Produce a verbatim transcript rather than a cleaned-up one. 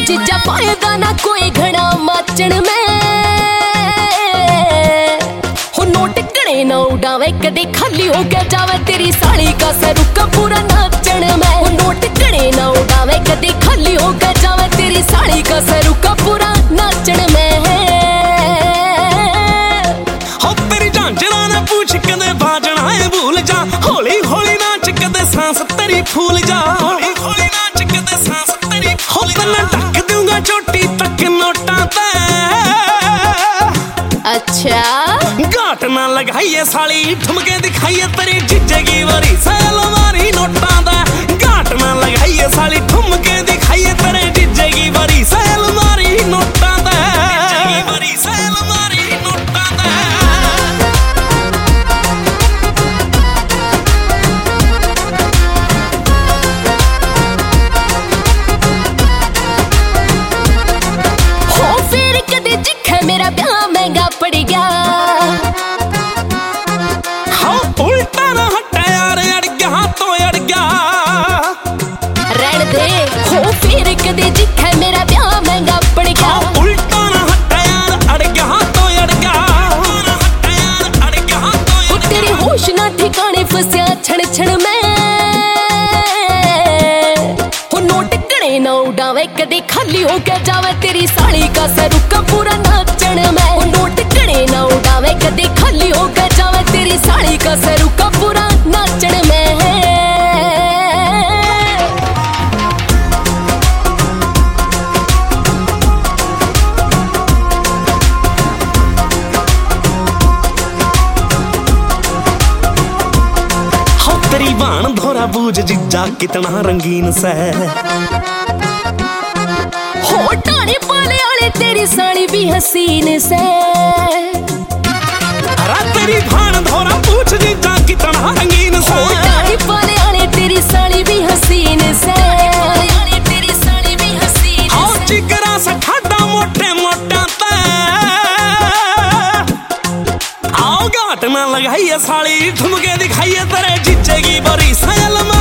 जीजा फायदा ना कोई घड़ा माचण में हो नोट घड़े ना उड़ावे कदे खाली हो गया जावे तेरी साली का सरुका पूरा नाचण में हो नोट घड़े ना उड़ावे कदे खाली हो गया जावे तेरी साली का सरुका पूरा नाचण में हो तेरी झांझरा ने पूछ कदे बाजना है भूल जा हौली हौली नाच कदे सांस तेरी फूल जा हौली हौली नाच कदे सांस तेरी फूल जा मैं ढक दूंगा चोटी तक नोटा ते अच्छा घाट ना लगाइए साली ठुमके दिखाइए तेरी जीजे की वरी सैल मारी नोटा दा घाट ना लगाइए साली ठुमके दिखाइए तेरे जीजे की वरी सैल मारी नोटा दा जीजे की वरी सैल मारी नोटा दा हो फिर कदे जिखे मेरा ब्याह महंगा पड़ गया हाँ उल्टा ना हटा यार अड़ गया तो अड़ गया रहन दे हो फिर कदे जिखे मेरा ब्याह महंगा पड़ गया हाँ उल्टा ना हटा यार अड़ गया तो अड़ गया हटा यार अड़ गया तो हो तेरे होश ना ठिकाने फंसिया छण छण में हो नोट घड़े ना उड़ावे कदे खाली हो गया जावे तेरी साली का सरुका पूरा नाचण में हो नोट घड़े ना उड़ावे कदे खाली हो गया जावे तेरी साली का सरुका पूरा नाचण में तेरी बाण धोरा बूझ जिज्जा कितना रंगीन से हो टाने पाले वाले तेरी साली भी हसीन से हरा तेरी बाण धोरा बूझ जिज्जा कितना रंगीन से हो टाने पाले वाले तेरी साली भी हसीन से तेरी साली भी हसीन आओ चिकरा से खाटा मोटे मोटा ते आओ घाट ना लगाइए साली ठुमके दिखाइए तेरे जीजे की बड़ी सैल